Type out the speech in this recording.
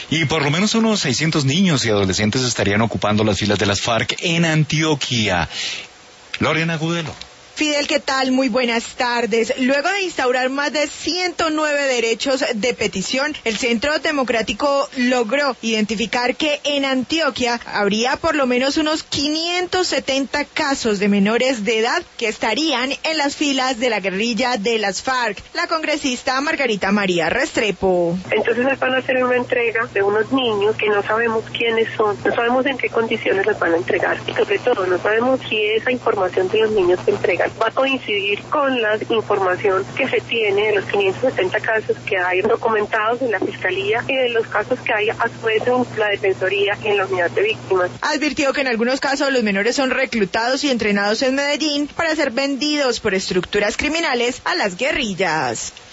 Y por lo menos unos 600 niños y adolescentes estarían ocupando las filas de las FARC en Antioquia. Lorena Agudelo. Fidel, ¿qué tal? Muy buenas tardes. Luego de instaurar más de 109 derechos de petición, el Centro Democrático logró identificar que en Antioquia habría por lo menos unos 570 casos de menores de edad que estarían en las filas de la guerrilla de las FARC. La congresista Margarita María Restrepo. Entonces van a hacer una entrega de unos niños que no sabemos quiénes son, no sabemos en qué condiciones los van a entregar y sobre todo no sabemos si esa información de los niños que entregan va a coincidir con la información que se tiene de los 570 casos que hay documentados en la Fiscalía y de los casos que hay a su vez en la Defensoría en la Unidad de Víctimas. Advirtió que en algunos casos los menores son reclutados y entrenados en Medellín para ser vendidos por estructuras criminales a las guerrillas.